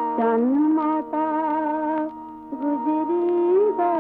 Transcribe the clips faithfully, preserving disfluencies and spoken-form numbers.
ਚੰਨ ਮਾਤਾ ਗੁਜਰੀ ਦਾ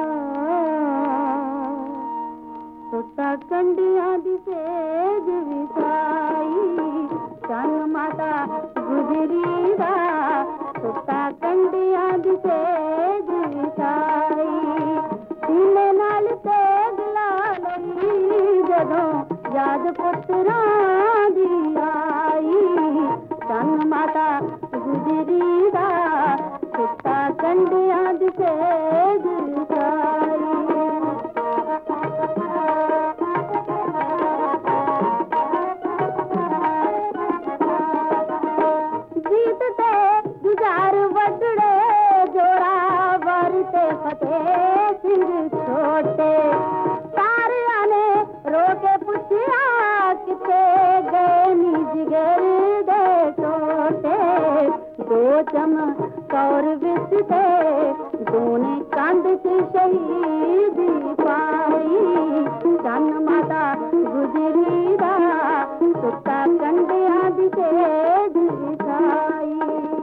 ਸੁੱਤਾ ਕੰਡਿਆਂ ਦੀ ਸੇਜ ਵਿਸਾਈ ਚੰਨ ਮਾਤਾ ਗੁਜਰੀ ਦਾ ਸੁੱਤਾ ਕੰਡਿਆਂ ਦੀ ਸੇਜ ਵਿਸਾਈ ਸੀਨੇ ਨਾਲ ਤੇਗ ਲਾ ਲਈ ਜਦੋਂ ਯਾਦ ਪੁੱਤਰਾਂ ਦੀ ਆਈ ਚੰਨ ਮਾਤਾ ਗੁਜਰੀ ਦਾ ਸੁੱਤਾ ਕੰਡਿਆਂ ਦੀ ਸੇਜ ਵਿਸਾਈ ਜੀਤ ਤੇ ਗੁਜ਼ਾਰ ਵੱਡੜੇ ਜੋਰਾਵਰ ਤੇ ਫਤਿਹ ਸਿੰਘ ਛੋਟੇ ਸਾਰਿਆਂ ਨੇ ਰੋ ਕੇ ਪੁੱਛਿਆ ਕਿਤੇ ਗਏ ਨੀ ਜਿਗਰ ਦੇ ਟੋਟੇ ਦੋ ਚਮਕੌਰ ਵਿੱਚ ਤੇ ਦੋਨੇ ਕੰਧ ਚ ਸ਼ਹੀਦੀ ਪਾਈ ਚੰਨ ਮਾਤਾ ਗੁਜਰੀ ਦਾ ਸੁੱਤਾ ਕੰਡਿਆਂ ਦੀ ਸੇਜ ਵਿਛਾਈ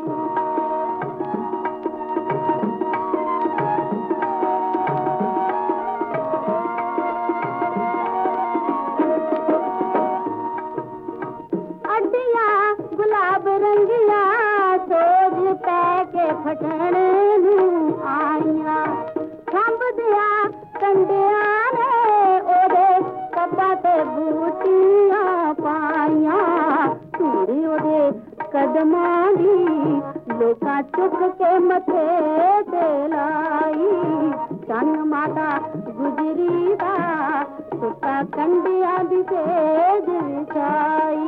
ਅੱਡੀਆਂ ਗੁਲਾਬ ਰੰਗੀਆਂ ਸੋਜ ਪੈ ਕੇ ਫਟਣ ਨੂੰ ਆਈਆਂ ਖੰਭਦਿਆਂ ਕੰਡਿਆਂ ਨੇ ਉਹਦੇ ਕੱਪਾਂ ਤੇ ਬੂਟੀਆਂ ਪਾਈਆਂ ਧੂੜੀ ਉਹਦੇ ਕਦਮਾਂ ਦੀ ਲੋਕਾਂ ਚੁੱਕ ਕੇ ਮੱਥੇ ਤੇ ਲਾਈ ਚੰਨ ਮਾਤਾ ਗੁਜਰੀ ਦਾ ਸੁੱਤਾ ਕੰਡਿਆਂ ਦੀ ਸੇਜ ਵਿਛਾਈ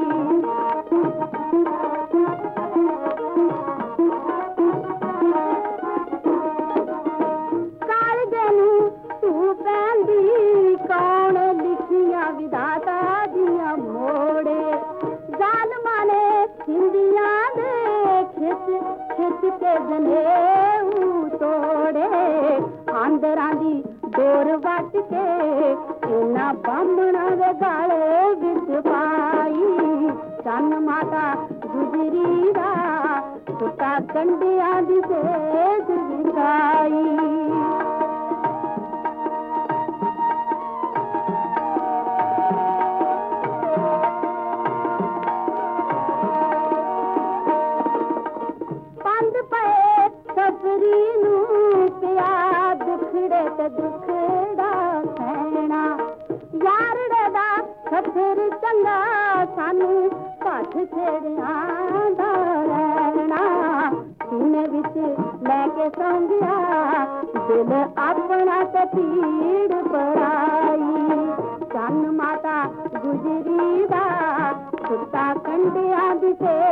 ਕਾਲਜੇ ਨੂੰ ਤੂੰ ਪੈਂਦੀ ਕੌਣ ਲਿਖੀਆਂ ਵਿਧਾਤਾ ਦੀਆਂ ਮੋੜੇ ਜ਼ਾਲਮਾਂ ਨੇ ਹਿੰਦੀਆਂ ਦੇ ਖਿੱਚ ਖਿੱਚ ਕੇ ਜਨੇਊ ਤੋੜੇ ਆਂਦਰਾਂ ਦੀ ਡੋਰ ਵੱਟ ਕੇ ਇਹਨਾਂ ਬਾਹਮਣਾਂ ਦੇ ਗਾਲੇ ਵਿੱਚ ਪਾਈ ਚੰਨ ਮਾਤਾ ਗੁਜਰੀ ਦਾ ਸੁੱਤਾ ਕੰਡਿਆਂ ਦੀ ਸੇਜ ਵਿਛਾਈ ਪੰਦ ਪਏ ਸਬਰੀ ਨੂੰ ਪਿਆ ਦੁਖੜੇ ਤੇ ਦੁਖੜਾ ਸਹਿਣਾ ਯਾਰੜੇ ਦਾ ਖੱਤਰ ਚੰਗਾ ਸਾਨੂੰ ਭੱਠ ਛੇੜਿਆਂ ਦਾ ਰਹਿਣਾ ਸੀਨੇ ਵਿੱਚ ਲੈ ਕੇ ਸੌਂ ਗਿਆ ਦਿਲ ਆਪਣਾ ਤੇ ਪੀੜ ਪਰਾਈ ਚੰਨ ਮਾਤਾ ਗੁਜਰੀ ਦਾ ਸੁੱਤਾ ਕੰਡਿਆਂ ਦੀ